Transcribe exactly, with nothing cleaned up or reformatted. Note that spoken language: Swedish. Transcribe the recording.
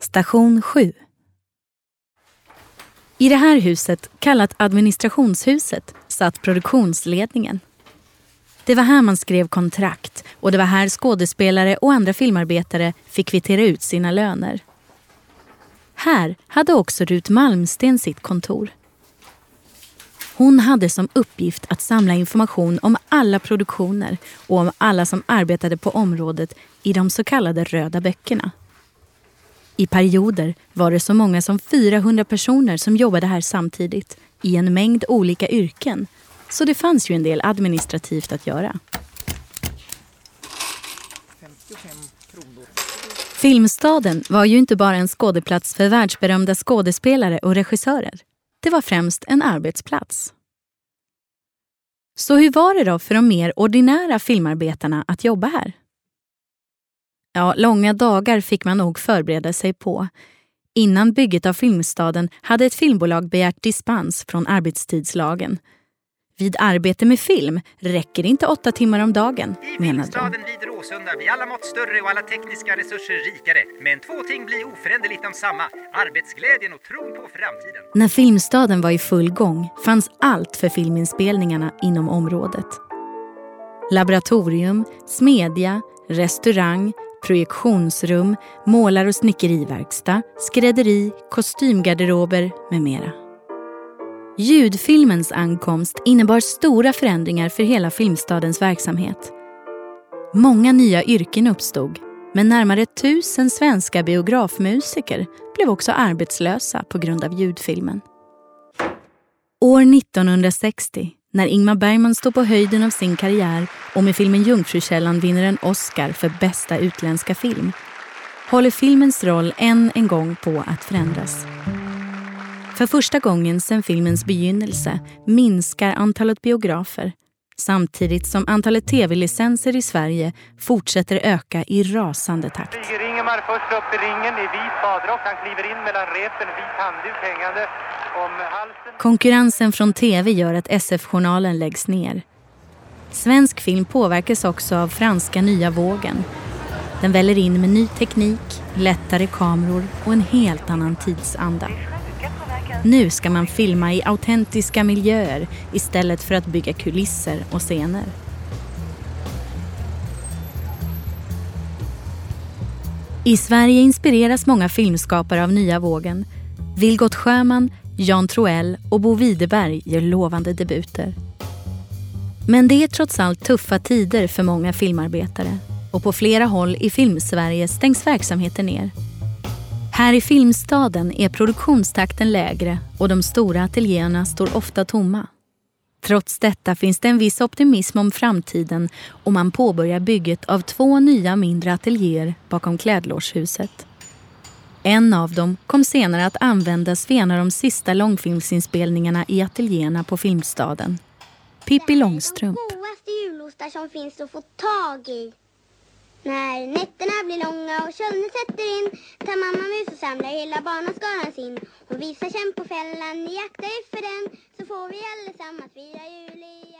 Station sju. I det här huset, kallat administrationshuset, satt produktionsledningen. Det var här man skrev kontrakt och det var här skådespelare och andra filmarbetare fick kvittera ut sina löner. Här hade också Rut Malmsten sitt kontor. Hon hade som uppgift att samla information om alla produktioner och om alla som arbetade på området i de så kallade röda böckerna. I perioder var det så många som fyrahundra personer som jobbade här samtidigt i en mängd olika yrken, så det fanns ju en del administrativt att göra. Filmstaden var ju inte bara en skådeplats för världsberömda skådespelare och regissörer. Det var främst en arbetsplats. Så hur var det då för de mer ordinära filmarbetarna att jobba här? Ja, långa dagar fick man nog förbereda sig på. Innan bygget av Filmstaden hade ett filmbolag begärt dispens från arbetstidslagen. Vid arbete med film räcker det inte åtta timmar om dagen, I menade Filmstaden de. vid Råsunda blir alla mått större och alla tekniska resurser rikare. Men två ting blir oföränderligt de samma. Arbetsglädjen och tron på framtiden. När Filmstaden var i full gång fanns allt för filminspelningarna inom området. Laboratorium, smedja, restaurang, projektionsrum, målar- och snickeriverkstad, skrädderi, kostymgarderober med mera. Ljudfilmens ankomst innebar stora förändringar för hela Filmstadens verksamhet. Många nya yrken uppstod, men närmare tusen svenska biografmusiker blev också arbetslösa på grund av ljudfilmen. År nittonhundrasextio, när Ingmar Bergman stod på höjden av sin karriär och med filmen Jungfrukällan vinner en Oscar för bästa utländska film, håller filmens roll än en gång på att förändras. För första gången sedan filmens begynnelse minskar antalet biografer, samtidigt som antalet tv-licenser i Sverige fortsätter öka i rasande takt. Stiger Ingemar först upp i ringen i vit badrock. Han kliver in mellan repen, vit handduk hängande om halsen. Konkurrensen från tv gör att S F-journalen läggs ner. Svensk film påverkas också av franska nya vågen. Den väller in med ny teknik, lättare kameror och en helt annan tidsanda. Nu ska man filma i autentiska miljöer istället för att bygga kulisser och scener. I Sverige inspireras många filmskapare av nya vågen. Vilgot Sjöman, Jan Troell och Bo Widerberg gör lovande debuter. Men det är trots allt tuffa tider för många filmarbetare. Och på flera håll i Filmsverige stängs verksamheten ner. Här i Filmstaden är produktionstakten lägre och de stora ateljéerna står ofta tomma. Trots detta finns det en viss optimism om framtiden och man påbörjar bygget av två nya mindre ateljéer bakom Klädlårshuset. En av dem kom senare att användas vid en av de sista långfilmsinspelningarna i ateljéerna på Filmstaden. Pippi Långstrump. Det är de godaste julostar som finns att få tag i. När nätterna blir långa och kölden sätter in tar mamma mus och samlar hela barnaskaran sin. Hon visar kämp på fällan, jaktar efter den så får vi allesammans fira jul igen.